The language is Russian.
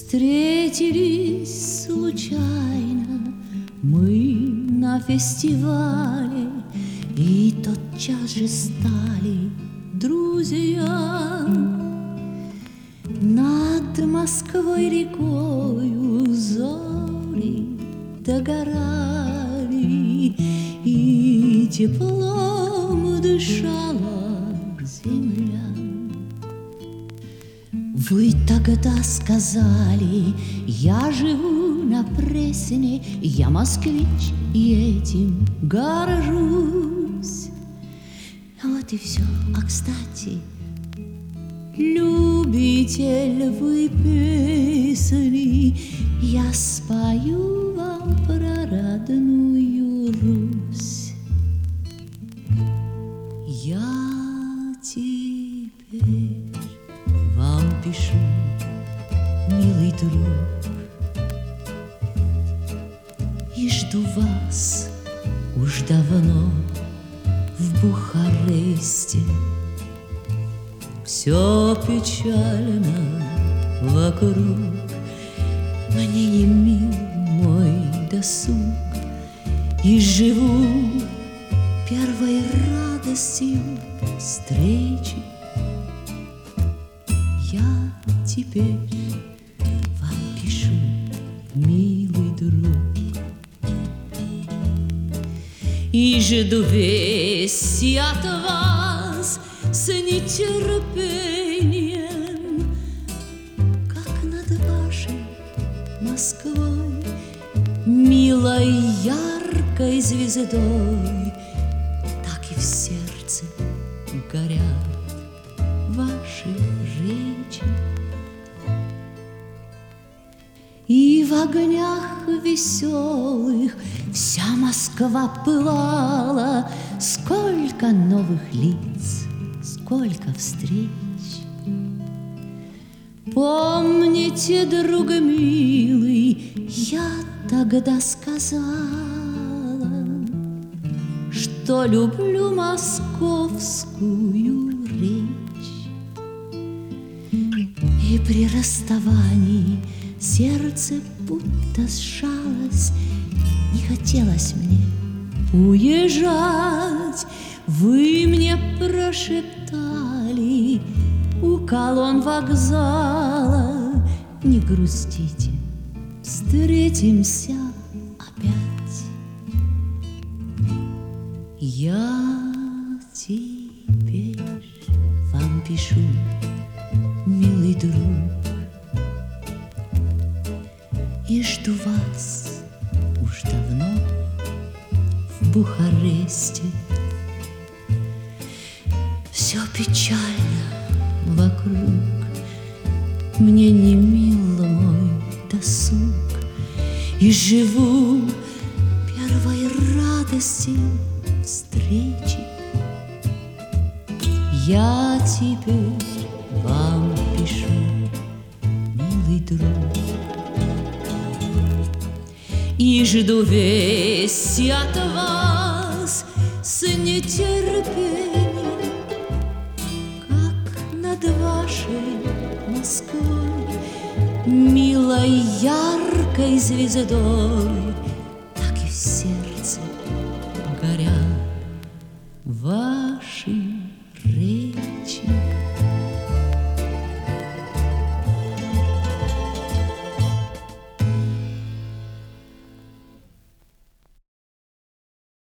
Встретились случайно мы на фестивале и тотчас же стали друзья. Над Москвой рекою зори догорали, и теплом дышала земля. Вы тогда сказали: я живу на Пресне, я москвич и этим горжусь. Вот и все. А кстати, любитель вы песни, я спою вам про родную Русь. Я теперь вам пишу, милый друг, и жду вас уж давно в Бухаресте. Все печально вокруг, мне не мил мой досуг, и живу первой радостью встречи. Я теперь вам пишу, милый друг, и жду вести от вас с нетерпением, как над вашей Москвой, милой яркой звездой, так и в сердце горят ваши речи. И в огнях веселых вся Москва пылала, сколько новых лиц, сколько встреч. Помните, друг милый, я тогда сказала, что люблю московскую речь. И при расставании сердце будто сжалось, не хотелось мне уезжать. Вы мне прошептали у колонн вокзала: не грустите, встретимся опять. Я теперь вам пишу, милый друг, и жду вас уж давно в Бухаресте. Все печально вокруг, мне не мил мой досуг, и живу первой радостью встречи. Я теперь вам пишу, милый друг, и жду вести от вас с нетерпением, как над вашей Москвой, милой яркой звездой, так и в сердце горят